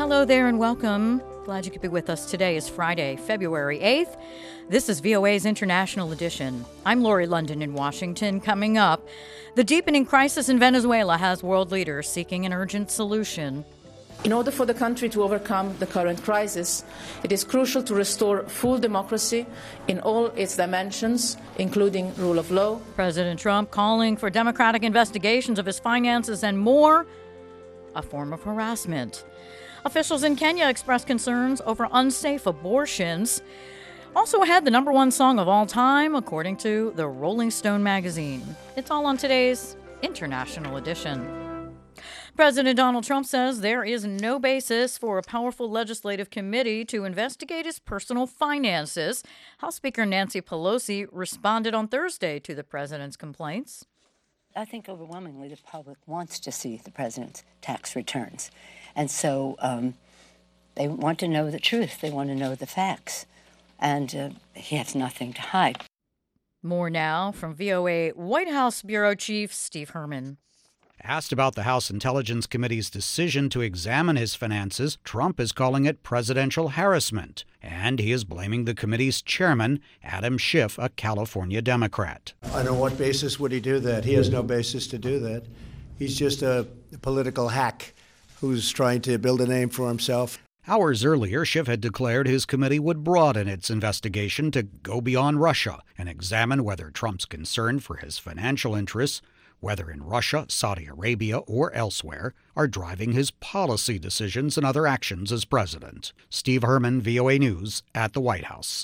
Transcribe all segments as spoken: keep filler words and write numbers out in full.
Hello there and welcome. Glad you could be with us. Today is Friday, February eighth. This is V O A's International Edition. I'm Lori London in Washington. Coming up, the deepening crisis in Venezuela has world leaders seeking an urgent solution. In order for the country to overcome the current crisis, it is crucial to restore full democracy in all its dimensions, including rule of law. President Trump calling for democratic investigations of his finances and more, a form of harassment. Officials in Kenya expressed concerns over unsafe abortions. Also ahead, the number one song of all time, according to the Rolling Stone magazine. It's all on today's International Edition. President Donald Trump says there is no basis for a powerful legislative committee to investigate his personal finances. House Speaker Nancy Pelosi responded on Thursday to the president's complaints. I think overwhelmingly the public wants to see the president's tax returns. And so um, they want to know the truth. They want to know the facts. And uh, he has nothing to hide. More now from V O A White House Bureau Chief Steve Herman. Asked about the House Intelligence Committee's decision to examine his finances, Trump is calling it presidential harassment, and he is blaming the committee's chairman, Adam Schiff, a California Democrat. On what basis would he do that? He has no basis to do that. He's just a political hack who's trying to build a name for himself. Hours earlier, Schiff had declared his committee would broaden its investigation to go beyond Russia and examine whether Trump's concern for his financial interests, whether in Russia, Saudi Arabia, or elsewhere, are driving his policy decisions and other actions as president. Steve Herman, V O A News, at the White House.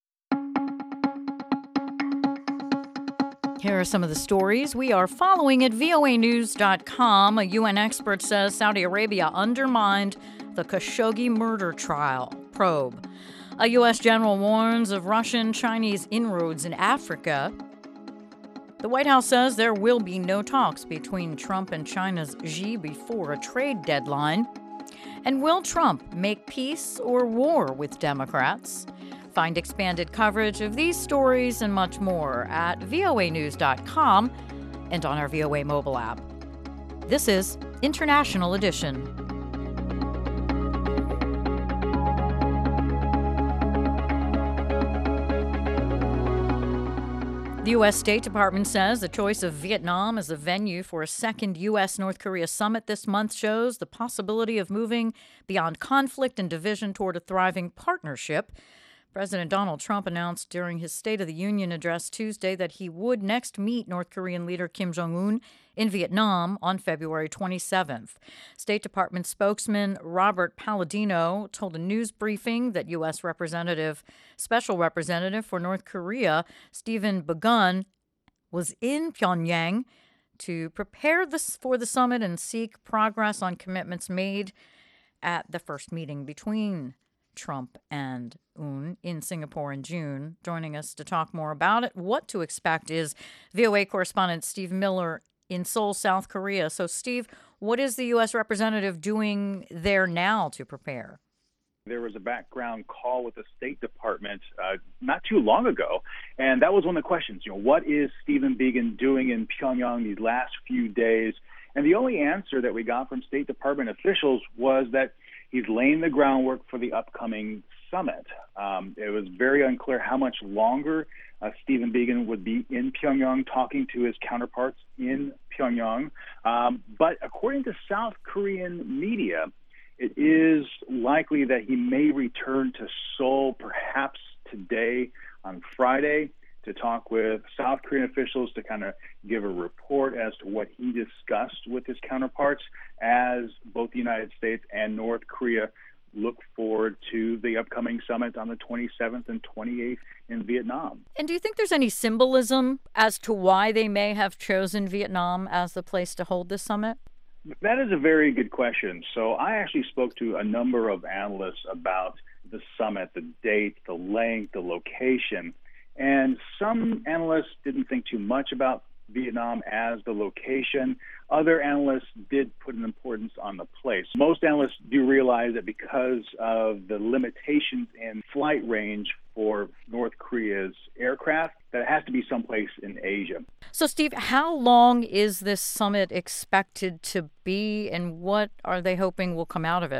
Here are some of the stories we are following at V O A news dot com. A U N expert says Saudi Arabia undermined the Khashoggi murder trial probe. A U S general warns of Russian-Chinese inroads in Africa. The White House says there will be no talks between Trump and China's Xi before a trade deadline. And will Trump make peace or war with Democrats? Find expanded coverage of these stories and much more at V O A news dot com and on our V O A mobile app. This is International Edition. The U S State Department says the choice of Vietnam as a venue for a second U S-North Korea summit this month shows the possibility of moving beyond conflict and division toward a thriving partnership. President Donald Trump announced during his State of the Union address Tuesday that he would next meet North Korean leader Kim Jong-un in Vietnam on February twenty-seventh. State Department spokesman Robert Palladino told a news briefing that U S. Representative, Special Representative for North Korea, Stephen Biegun, was in Pyongyang to prepare this for the summit and seek progress on commitments made at the first meeting between Trump and Un in Singapore in June. Joining us to talk more about it, what to expect, is V O A correspondent Steve Miller in Seoul, South Korea. So, Steve, what is the U S representative doing there now to prepare? There was a background call with the State Department uh, not too long ago, and that was one of the questions. You know, what is Stephen Biegun doing in Pyongyang these last few days? And the only answer that we got from State Department officials was that he's laying the groundwork for the upcoming summit. Um, it was very unclear how much longer uh, Stephen Biegun would be in Pyongyang talking to his counterparts in Pyongyang. Um, but according to South Korean media, it is likely that he may return to Seoul perhaps today on Friday to talk with South Korean officials to kind of give a report as to what he discussed with his counterparts as both the United States and North Korea look forward to the upcoming summit on the twenty-seventh and twenty-eighth in Vietnam. And do you think there's any symbolism as to why they may have chosen Vietnam as the place to hold this summit? That is a very good question. So I actually spoke to a number of analysts about the summit, the date, the length, the location. And some analysts didn't think too much about Vietnam as the location. Other analysts did put an importance on the place. Most analysts do realize that because of the limitations in flight range for North Korea's aircraft, that it has to be someplace in Asia. So, Steve, how long is this summit expected to be, and what are they hoping will come out of it?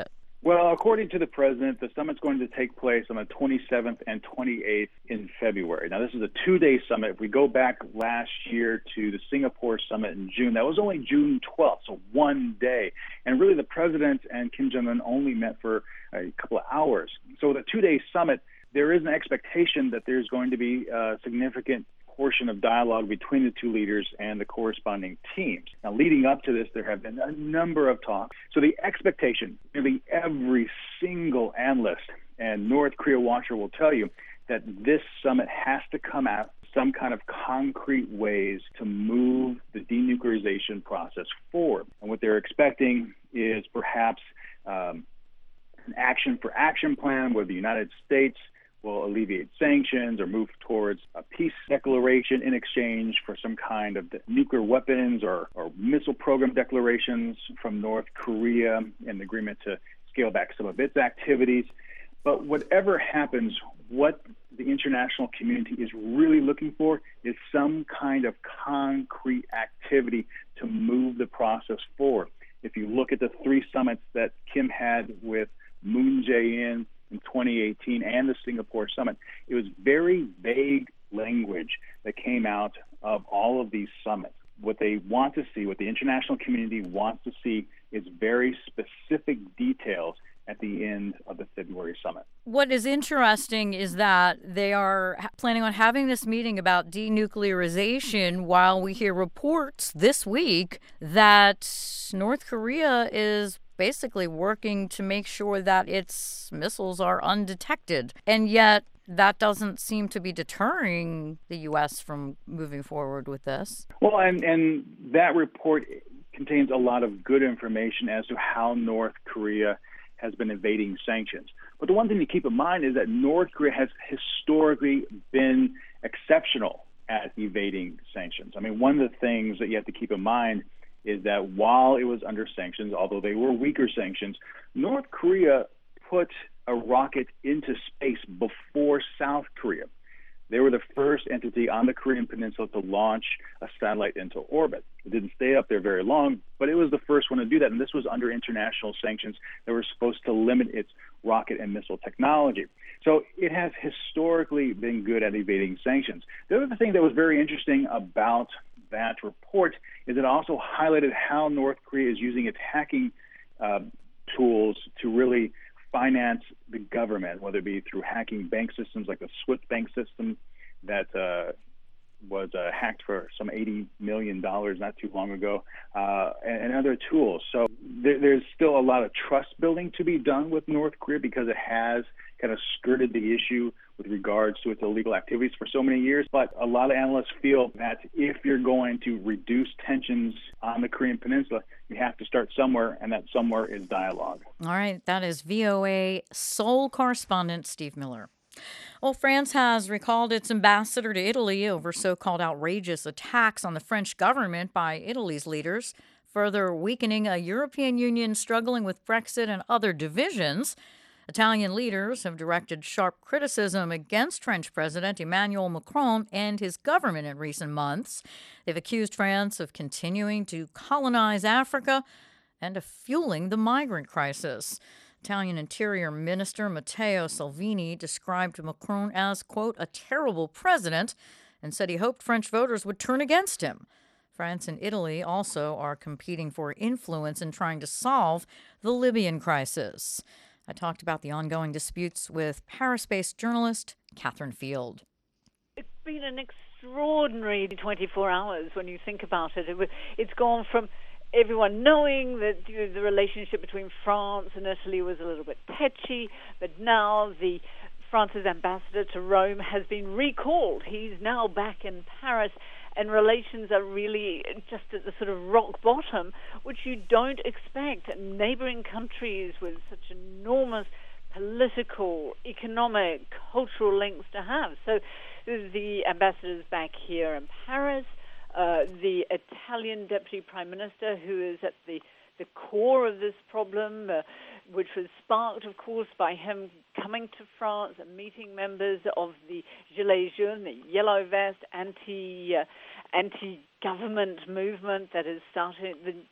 Well, according to the president, the summit's going to take place on the twenty-seventh and twenty-eighth in February. Now, this is a two-day summit. If we go back last year to the Singapore summit in June, that was only June twelfth, so one day. And really, the president and Kim Jong-un only met for a couple of hours. So with a two-day summit, there is an expectation that there's going to be a significant portion of dialogue between the two leaders and the corresponding teams. Now, leading up to this, there have been a number of talks. So the expectation, nearly every single analyst and North Korea watcher will tell you that this summit has to come out some kind of concrete ways to move the denuclearization process forward. And what they're expecting is perhaps um, an action for action plan where the United States will alleviate sanctions or move towards a peace declaration in exchange for some kind of nuclear weapons or, or missile program declarations from North Korea, an agreement to scale back some of its activities. But whatever happens, what the international community is really looking for is some kind of concrete activity to move the process forward. If you look at the three summits that Kim had with Moon Jae-in in twenty eighteen and the Singapore summit, it was very vague language that came out of all of these summits. What they want to see, what the international community wants to see, is very specific details at the end of the February summit. What is interesting is that they are planning on having this meeting about denuclearization while we hear reports this week that North Korea is basically working to make sure that its missiles are undetected. And yet that doesn't seem to be deterring the U S from moving forward with this. Well, and, and that report contains a lot of good information as to how North Korea has been evading sanctions. But the one thing to keep in mind is that North Korea has historically been exceptional at evading sanctions. I mean, one of the things that you have to keep in mind is that while it was under sanctions, although they were weaker sanctions, North Korea put a rocket into space before South Korea. They were the first entity on the Korean Peninsula to launch a satellite into orbit. It didn't stay up there very long, but it was the first one to do that, and this was under international sanctions that were supposed to limit its rocket and missile technology. So it has historically been good at evading sanctions. The other thing that was very interesting about that report is it also highlighted how North Korea is using its hacking uh, tools to really finance the government, whether it be through hacking bank systems like the SWIFT bank system that uh, was uh, hacked for some eighty million dollars not too long ago, uh, and, and other tools. So there, there's still a lot of trust building to be done with North Korea because it has kind of skirted the issue with regards to its illegal activities for so many years. But a lot of analysts feel that if you're going to reduce tensions on the Korean Peninsula, you have to start somewhere, and that somewhere is dialogue. All right. That is V O A Seoul correspondent Steve Miller. Well, France has recalled its ambassador to Italy over so-called outrageous attacks on the French government by Italy's leaders, further weakening a European Union struggling with Brexit and other divisions. Italian leaders have directed sharp criticism against French President Emmanuel Macron and his government in recent months. They've accused France of continuing to colonize Africa and of fueling the migrant crisis. Italian Interior Minister Matteo Salvini described Macron as, quote, a terrible president, and said he hoped French voters would turn against him. France and Italy also are competing for influence in trying to solve the Libyan crisis. I talked about the ongoing disputes with Paris-based journalist Catherine Field. It's been an extraordinary twenty-four hours when you think about it. it it's gone from everyone knowing that you know, the relationship between France and Italy was a little bit tetchy, but now the France's ambassador to Rome has been recalled. He's now back in Paris, and relations are really just at the sort of rock bottom, which you don't expect. Neighboring countries with such enormous political, economic, cultural links to have. So the ambassador's back here in Paris. Uh, the Italian Deputy Prime Minister, who is at the, the core of this problem, uh, which was sparked, of course, by him coming to France and meeting members of the Gilets jaunes, the Yellow Vest, anti, uh, anti-government movement that has started, the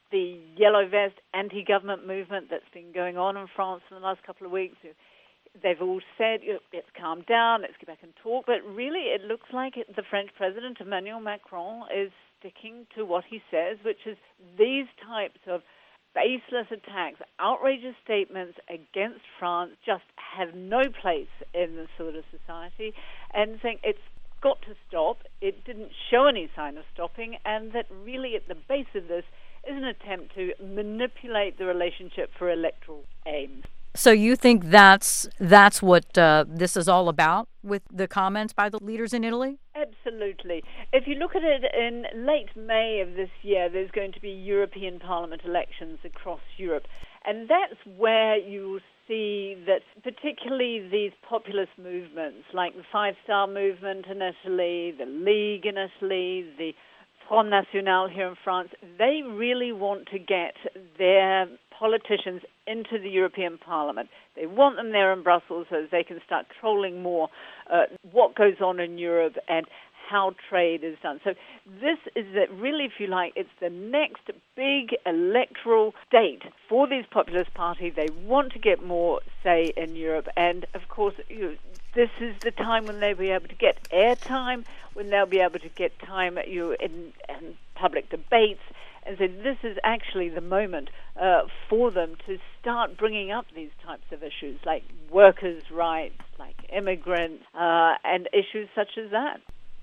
the yellow vest anti-government movement that's been going on in France in the last couple of weeks. They've all said, let's calm down, let's get back and talk. But really, it looks like it, the French president, Emmanuel Macron, is sticking to what he says, which is these types of baseless attacks, outrageous statements against France just have no place in the sort of society, and saying it's got to stop. It didn't show any sign of stopping, and that really at the base of this is an attempt to manipulate the relationship for electoral aims. So you think that's that's what uh, this is all about with the comments by the leaders in Italy? Absolutely. If you look at it, in late May of this year, there's going to be European Parliament elections across Europe. And that's where you'll see that particularly these populist movements, like the Five Star Movement in Italy, the League in Italy, the Front National here in France, they really want to get their politicians into the European Parliament. They want them there in Brussels so they can start controlling more uh, what goes on in Europe and how trade is done. So this is the, really, if you like, it's the next big electoral state for these populist parties. They want to get more say in Europe. And, of course, you know, this is the time when they'll be able to get airtime, when they'll be able to get time you know, in, in public debates. And so this is actually the moment uh, for them to start bringing up these types of issues, like workers' rights, like immigrants, uh, and issues such as that.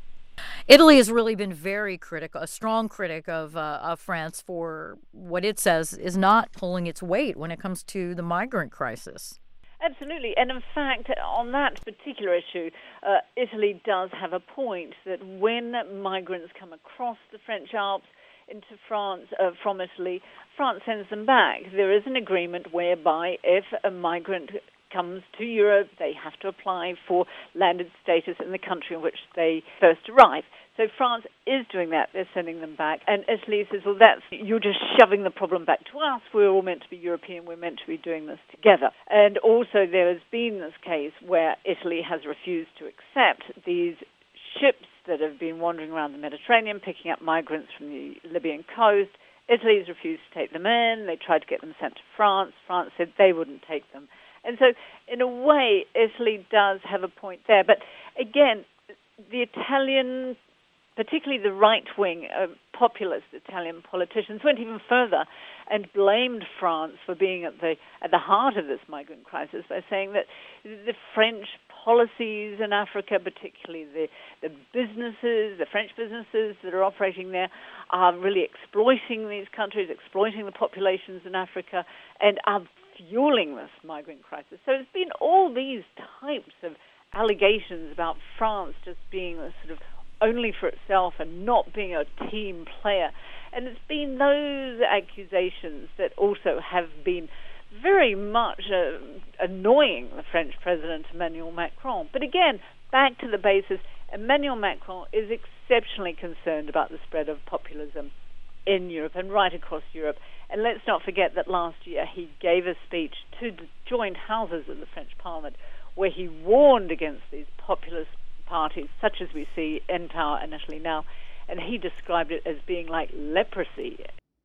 Italy has really been very critical, a strong critic of, uh, of France for what it says is not pulling its weight when it comes to the migrant crisis. Absolutely. And in fact, on that particular issue, uh, Italy does have a point that when migrants come across the French Alps into France uh, from Italy, France sends them back. There is an agreement whereby if a migrant comes to Europe, they have to apply for landed status in the country in which they first arrive. So France is doing that. They're sending them back. And Italy says, well, that's you're just shoving the problem back to us. We're all meant to be European. We're meant to be doing this together. And also there has been this case where Italy has refused to accept these ships that have been wandering around the Mediterranean, picking up migrants from the Libyan coast. Italy has refused to take them in. They tried to get them sent to France. France said they wouldn't take them. And so, in a way, Italy does have a point there. But again, the Italian, particularly the right-wing uh, populist Italian politicians, went even further and blamed France for being at the at the heart of this migrant crisis by saying that the French policies in Africa, particularly the, the businesses, the French businesses that are operating there, are really exploiting these countries, exploiting the populations in Africa, and are fueling this migrant crisis. So it's been all these types of allegations about France just being a sort of only for itself and not being a team player. And it's been those accusations that also have been very much uh, annoying the French President Emmanuel Macron. But again, back to the basis, Emmanuel Macron is exceptionally concerned about the spread of populism in Europe and right across Europe. And let's not forget that last year he gave a speech to the joint houses of the French Parliament where he warned against these populist parties, such as we see in power in Italy now, and he described it as being like leprosy.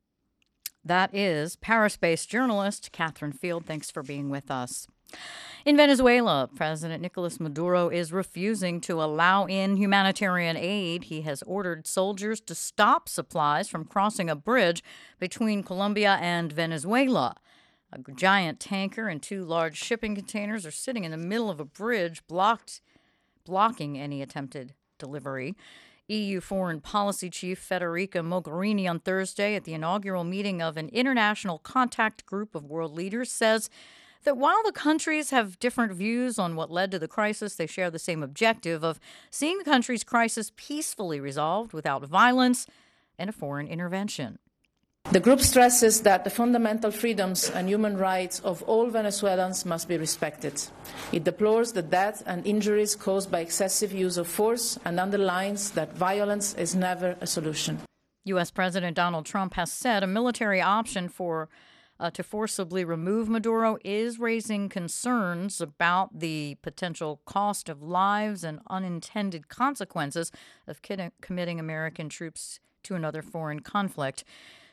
That is Paris-based journalist Catherine Field. Thanks for being with us. In Venezuela, President Nicolas Maduro is refusing to allow in humanitarian aid. He has ordered soldiers to stop supplies from crossing a bridge between Colombia and Venezuela. A giant tanker and two large shipping containers are sitting in the middle of a bridge, blocked, blocking any attempted delivery. E U Foreign Policy Chief Federica Mogherini on Thursday at the inaugural meeting of an international contact group of world leaders says that while the countries have different views on what led to the crisis, they share the same objective of seeing the country's crisis peacefully resolved without violence and a foreign intervention. The group stresses that the fundamental freedoms and human rights of all Venezuelans must be respected. It deplores the death and injuries caused by excessive use of force and underlines that violence is never a solution. U S. President Donald Trump has said a military option for uh, to forcibly remove Maduro is raising concerns about the potential cost of lives and unintended consequences of kid- committing American troops to another foreign conflict.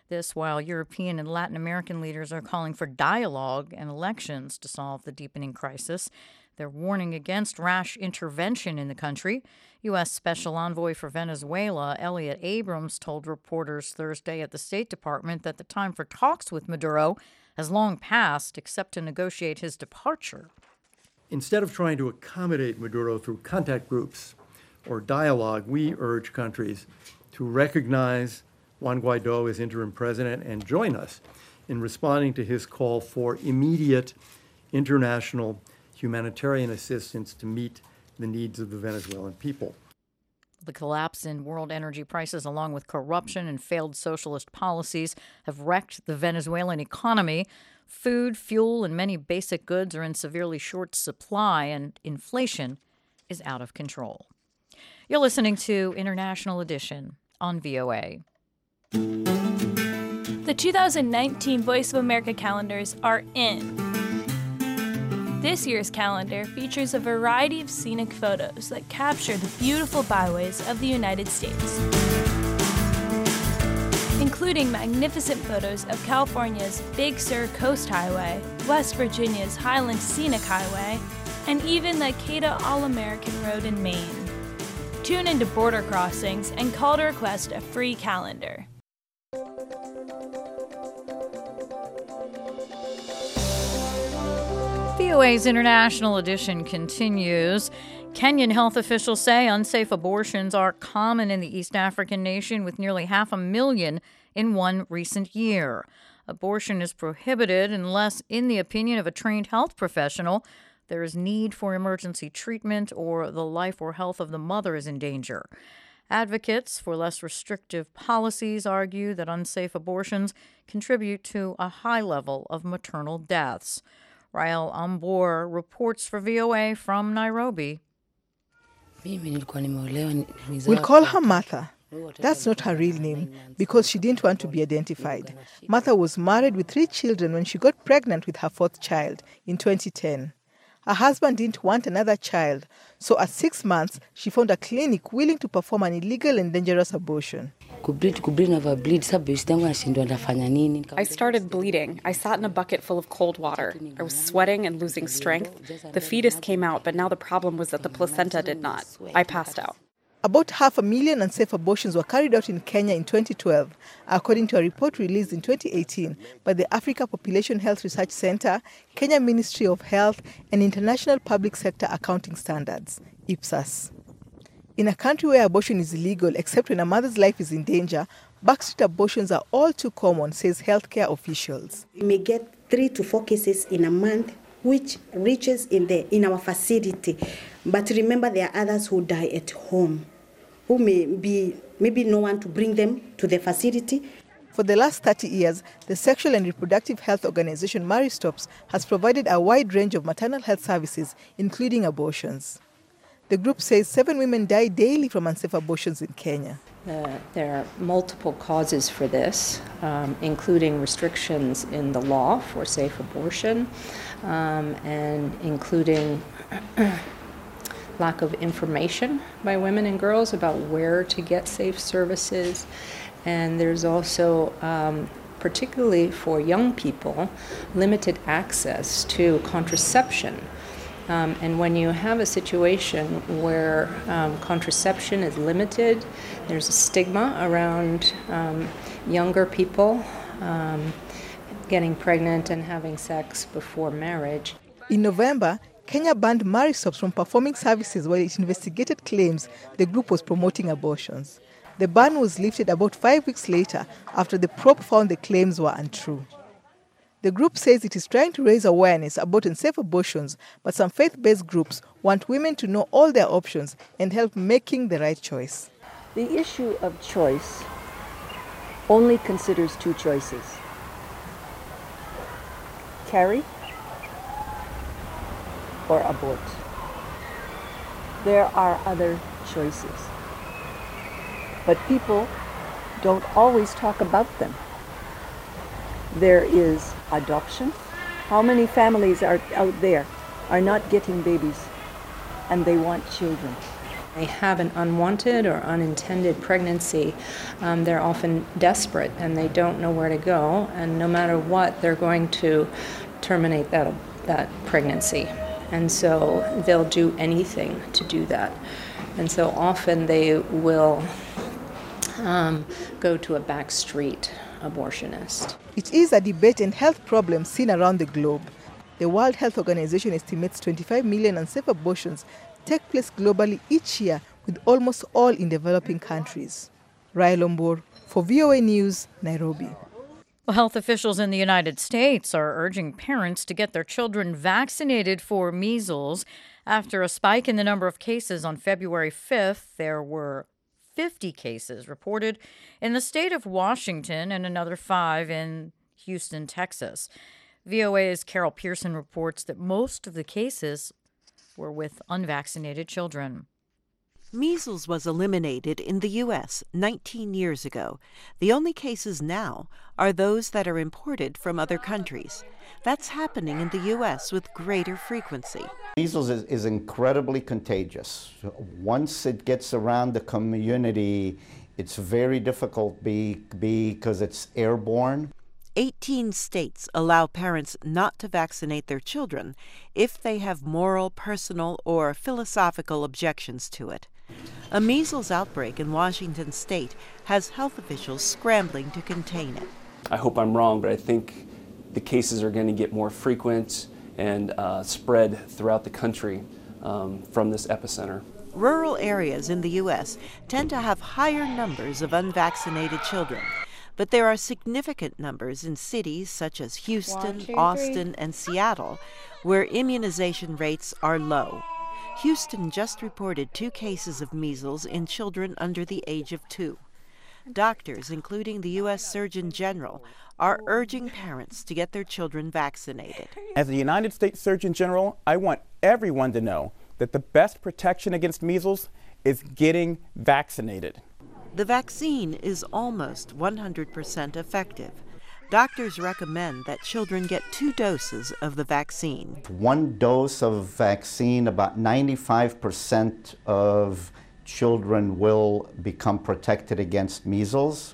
This while European and Latin American leaders are calling for dialogue and elections to solve the deepening crisis. They're warning against rash intervention in the country. U S. Special Envoy for Venezuela, Elliot Abrams, told reporters Thursday at the State Department that the time for talks with Maduro has long passed, except to negotiate his departure. Instead of trying to accommodate Maduro through contact groups or dialogue, we urge countries to recognize Juan Guaido as interim president and join us in responding to his call for immediate international humanitarian assistance to meet the needs of the Venezuelan people. The collapse in world energy prices, along with corruption and failed socialist policies, have wrecked the Venezuelan economy. Food, fuel, and many basic goods are in severely short supply, and inflation is out of control. You're listening to International Edition on V O A. The two thousand nineteen Voice of America calendars are in. This year's calendar features a variety of scenic photos that capture the beautiful byways of the United States, including magnificent photos of California's Big Sur Coast Highway, West Virginia's Highland Scenic Highway, and even the Cada All-American Road in Maine. Tune into border crossings and call to request a free calendar. V O A's International Edition continues. Kenyan health officials say unsafe abortions are common in the East African nation, with nearly half a million in one recent year. Abortion is prohibited unless, in the opinion of a trained health professional, there is need for emergency treatment or the life or health of the mother is in danger. Advocates for less restrictive policies argue that unsafe abortions contribute to a high level of maternal deaths. Rael Ambor reports for V O A from Nairobi. We'll call her Martha. That's not her real name because she didn't want to be identified. Martha was married with three children when she got pregnant with her fourth child in twenty ten. Her husband didn't want another child, so at six months, she found a clinic willing to perform an illegal and dangerous abortion. I started bleeding. I sat in a bucket full of cold water. I was sweating and losing strength. The fetus came out, but now the problem was that the placenta did not. I passed out. About half a million unsafe abortions were carried out in Kenya in twenty twelve, according to a report released in twenty eighteen by the Africa Population Health Research Center, Kenya Ministry of Health, and International Public Sector Accounting Standards, IPSAS. In a country where abortion is illegal except when a mother's life is in danger, backstreet abortions are all too common, says healthcare officials. We may get three to four cases in a month, which reaches in the in our facility. But remember, there are others who die at home, who may be maybe no one to bring them to the facility. For the last thirty years, the Sexual and Reproductive Health Organization Maristops has provided a wide range of maternal health services, including abortions. The group says seven women die daily from unsafe abortions in Kenya. Uh, there are multiple causes for this, um, including restrictions in the law for safe abortion, um, and including lack of information by women and girls about where to get safe services. And there's also, um, particularly for young people, limited access to contraception. Um, and when you have a situation where um, contraception is limited, there's a stigma around um, younger people um, getting pregnant and having sex before marriage. In November, Kenya banned Maristops from performing services while it investigated claims the group was promoting abortions. The ban was lifted about five weeks later after the probe found the claims were untrue. The group says it is trying to raise awareness about unsafe abortions, but some faith-based groups want women to know all their options and help making the right choice. The issue of choice only considers two choices: carry or abort. There are other choices, but people don't always talk about them. There is adoption. How many families are out there are not getting babies and they want children? They have an unwanted or unintended pregnancy. Um, they're often desperate and they don't know where to go, and no matter what, they're going to terminate that, that pregnancy. And so they'll do anything to do that. And so often they will um, go to a backstreet abortionist. It is a debate and health problem seen around the globe. The World Health Organization estimates twenty-five million unsafe abortions take place globally each year, with almost all in developing countries. Raya Lombor for V O A News, Nairobi. Well, health officials in the United States are urging parents to get their children vaccinated for measles. After a spike in the number of cases on February fifth, there were fifty cases reported in the state of Washington and another five in Houston, Texas. V O A's Carol Pearson reports that most of the cases were with unvaccinated children. Measles was eliminated in the U S nineteen years ago. The only cases now are those that are imported from other countries. That's happening in the U S with greater frequency. Measles is, is incredibly contagious. Once it gets around the community, it's very difficult be, because it's airborne. eighteen states allow parents not to vaccinate their children if they have moral, personal, or philosophical objections to it. A measles outbreak in Washington state has health officials scrambling to contain it. I hope I'm wrong, but I think the cases are going to get more frequent and uh, spread throughout the country um, from this epicenter. Rural areas in the U S tend to have higher numbers of unvaccinated children. But there are significant numbers in cities such as Houston, One, two, Austin, and Seattle, where immunization rates are low. Houston just reported two cases of measles in children under the age of two. Doctors, including the U S Surgeon General, are urging parents to get their children vaccinated. As the United States Surgeon General, I want everyone to know that the best protection against measles is getting vaccinated. The vaccine is almost one hundred percent effective. Doctors recommend that children get two doses of the vaccine. One dose of vaccine, about ninety-five percent of children will become protected against measles.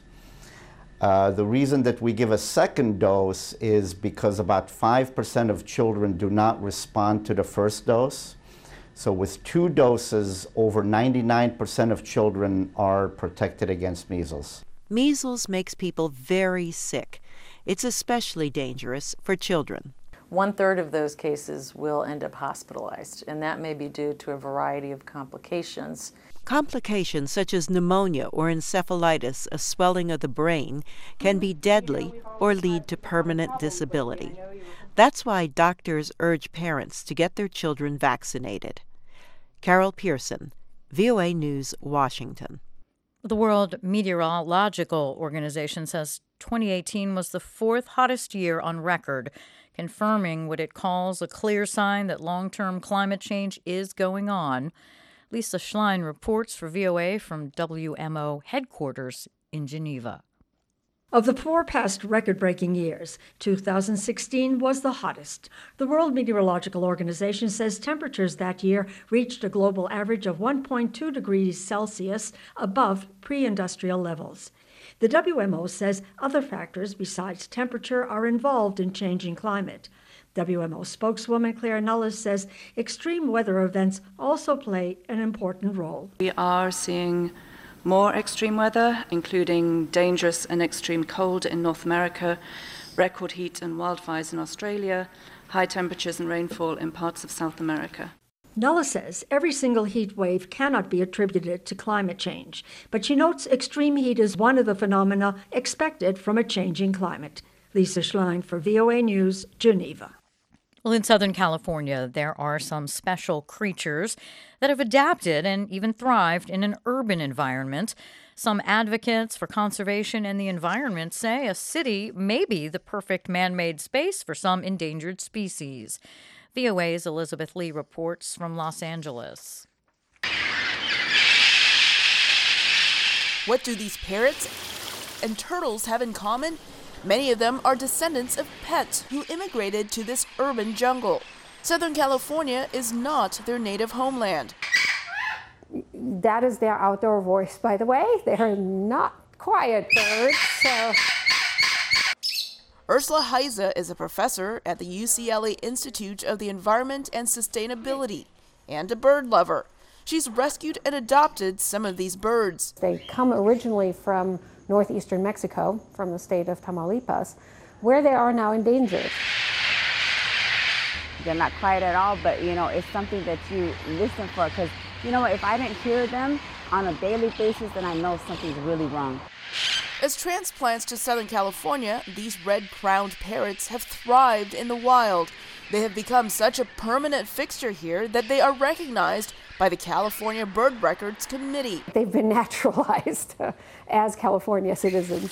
Uh, the reason that we give a second dose is because about five percent of children do not respond to the first dose. So with two doses, over ninety-nine percent of children are protected against measles. Measles makes people very sick. It's especially dangerous for children. One-third of those cases will end up hospitalized, and that may be due to a variety of complications. Complications such as pneumonia or encephalitis, a swelling of the brain, can be deadly or lead to permanent disability. That's why doctors urge parents to get their children vaccinated. Carol Pearson, V O A News, Washington. The World Meteorological Organization says twenty eighteen was the fourth hottest year on record, confirming what it calls a clear sign that long-term climate change is going on. Lisa Schlein reports for V O A from W M O headquarters in Geneva. Of the four past record-breaking years, two thousand sixteen was the hottest. The World Meteorological Organization says temperatures that year reached a global average of one point two degrees Celsius above pre-industrial levels. The W M O says other factors besides temperature are involved in changing climate. W M O spokeswoman Claire Nulles says extreme weather events also play an important role. We are seeing more extreme weather, including dangerous and extreme cold in North America, record heat and wildfires in Australia, high temperatures and rainfall in parts of South America. Nulles says every single heat wave cannot be attributed to climate change, but she notes extreme heat is one of the phenomena expected from a changing climate. Lisa Schlein for V O A News, Geneva. Well, in Southern California, there are some special creatures that have adapted and even thrived in an urban environment. Some advocates for conservation and the environment say a city may be the perfect man-made space for some endangered species. V O A's Elizabeth Lee reports from Los Angeles. What do these parrots and turtles have in common? Many of them are descendants of pets who immigrated to this urban jungle. Southern California is not their native homeland. That is their outdoor voice, by the way. They're not quiet birds, so... Ursula Heise is a professor at the U C L A Institute of the Environment and Sustainability and a bird lover. She's rescued and adopted some of these birds. They come originally from northeastern Mexico, from the state of Tamaulipas, where they are now endangered. They're not quiet at all, but you know, it's something that you listen for, because you know, if I didn't hear them on a daily basis, then I know something's really wrong. As transplants to Southern California, these red-crowned parrots have thrived in the wild. They have become such a permanent fixture here that they are recognized by the California Bird Records Committee. They've been naturalized as California citizens.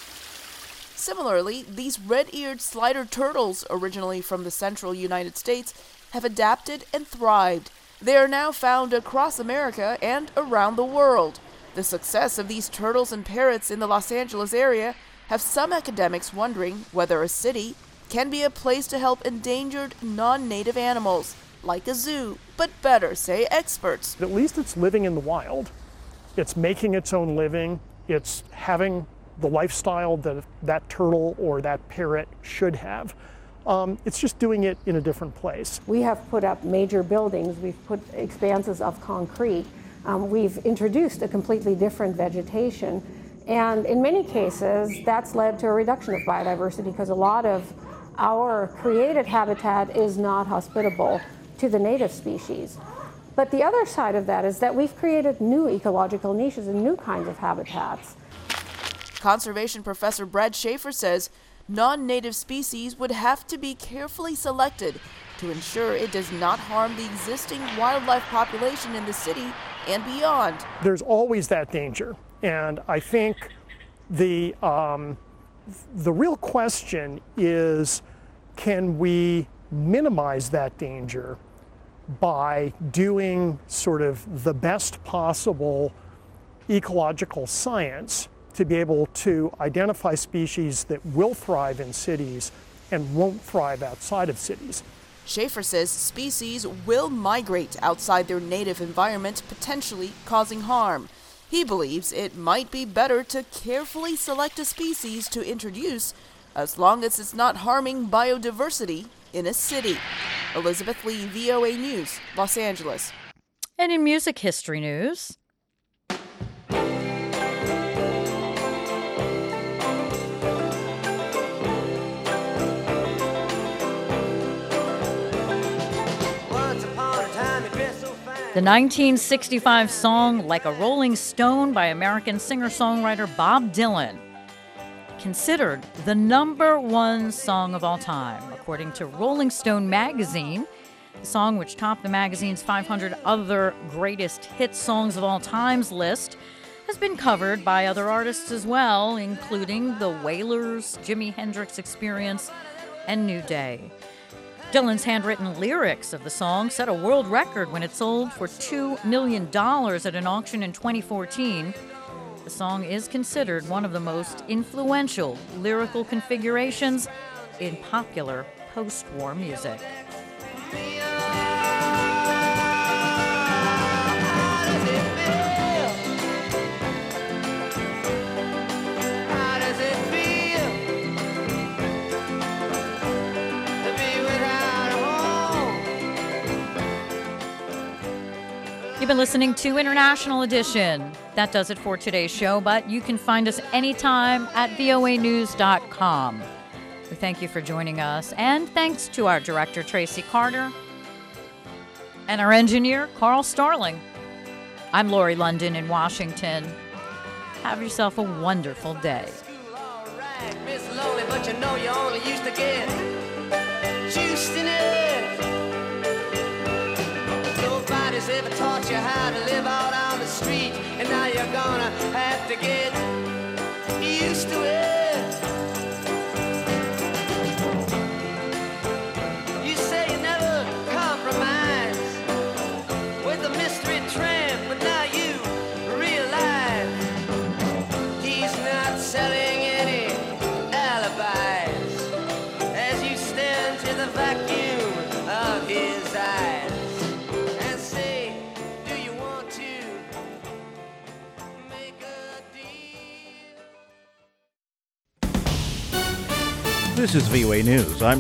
Similarly, these red-eared slider turtles, originally from the central United States, have adapted and thrived. They are now found across America and around the world. The success of these turtles and parrots in the Los Angeles area have some academics wondering whether a city can be a place to help endangered non-native animals, like a zoo, but better, say experts. At least it's living in the wild. It's making its own living. It's having the lifestyle that that turtle or that parrot should have. Um, it's just doing it in a different place. We have put up major buildings. We've put expanses of concrete. Um, we've introduced a completely different vegetation, and in many cases that's led to a reduction of biodiversity because a lot of our created habitat is not hospitable to the native species. But the other side of that is that we've created new ecological niches and new kinds of habitats. Conservation professor Brad Schaefer says non-native species would have to be carefully selected to ensure it does not harm the existing wildlife population in the city and beyond. There's always that danger, and I think the um, the real question is, can we minimize that danger by doing sort of the best possible ecological science to be able to identify species that will thrive in cities and won't thrive outside of cities. Schaefer says species will migrate outside their native environment, potentially causing harm. He believes it might be better to carefully select a species to introduce as long as it's not harming biodiversity in a city. Elizabeth Lee, V O A News, Los Angeles. And in music history news, the nineteen sixty-five song Like a Rolling Stone by American singer-songwriter Bob Dylan, considered the number one song of all time, according to Rolling Stone magazine. The song, which topped the magazine's five hundred other greatest hit songs of all times list, has been covered by other artists as well, including the Wailers, Jimi Hendrix Experience, and New Day. Dylan's handwritten lyrics of the song set a world record when it sold for two million dollars at an auction in twenty fourteen. The song is considered one of the most influential lyrical configurations in popular post-war music. You've been listening to International Edition. That does it for today's show, but you can find us anytime at V O A news dot com. We thank you for joining us, and thanks to our director, Tracy Carter, and our engineer, Carl Starling. I'm Lori London in Washington. Have yourself a wonderful day. Miss Lonely, but you know you only used to get juiced in it. Nobody's ever taught you how to live out on the street, and now you're gonna have to get used to it. You say you never compromise with the mystery tramp, but now you realize he's not selling any alibis as you stare into the vacuum of his eyes and say, do you want to This is V O A News. I'm